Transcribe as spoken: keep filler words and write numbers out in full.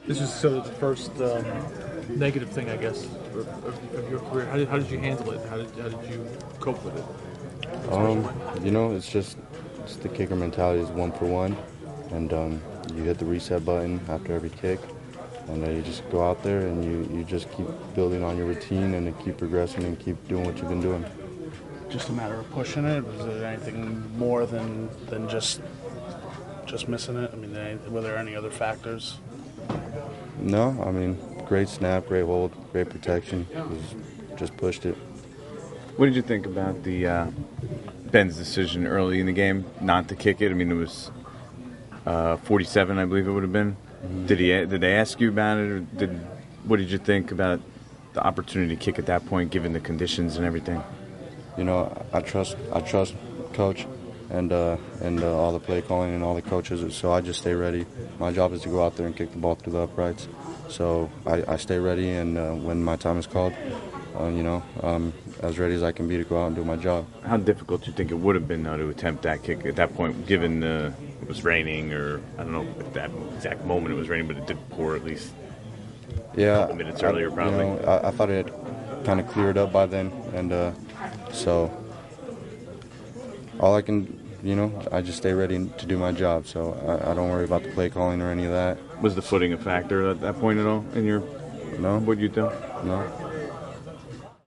This is sort of the first um, negative thing, I guess, of, of, of your career. How did, how did you handle it? How did, how did you cope with it? Um, you know, it's just it's the kicker mentality is one for one, and um, you hit the reset button after every kick, and then you just go out there and you, you just keep building on your routine and then keep progressing and keep doing what you've been doing. Just a matter of pushing it? Was there anything more than than just just missing it? I mean, any- were there any other factors? No, I mean, great snap, great hold, great protection. It was, just pushed it. What did you think about the uh, Ben's decision early in the game not to kick it? I mean, it was uh, forty-seven, I believe it would have been. Mm-hmm. Did he? Did they ask you about it, or did? What did you think about the opportunity to kick at that point, given the conditions and everything? You know, I trust I trust Coach and uh, and uh, all the play calling and all the coaches, so I just stay ready. My job is to go out there and kick the ball through the uprights. So I, I stay ready, and uh, when my time is called, uh, you know, um, as ready as I can be to go out and do my job. How difficult do you think it would have been now to attempt that kick at that point, given uh, it was raining, or I don't know at that exact moment it was raining, but it did pour at least yeah, a couple minutes I, earlier, probably. You know, I, I thought it had kind of cleared up by then, and uh, so all I can, you know, I just stay ready to do my job. So I, I don't worry about the play calling or any of that. Was the footing a factor at that point at all in your? No. What you do? No.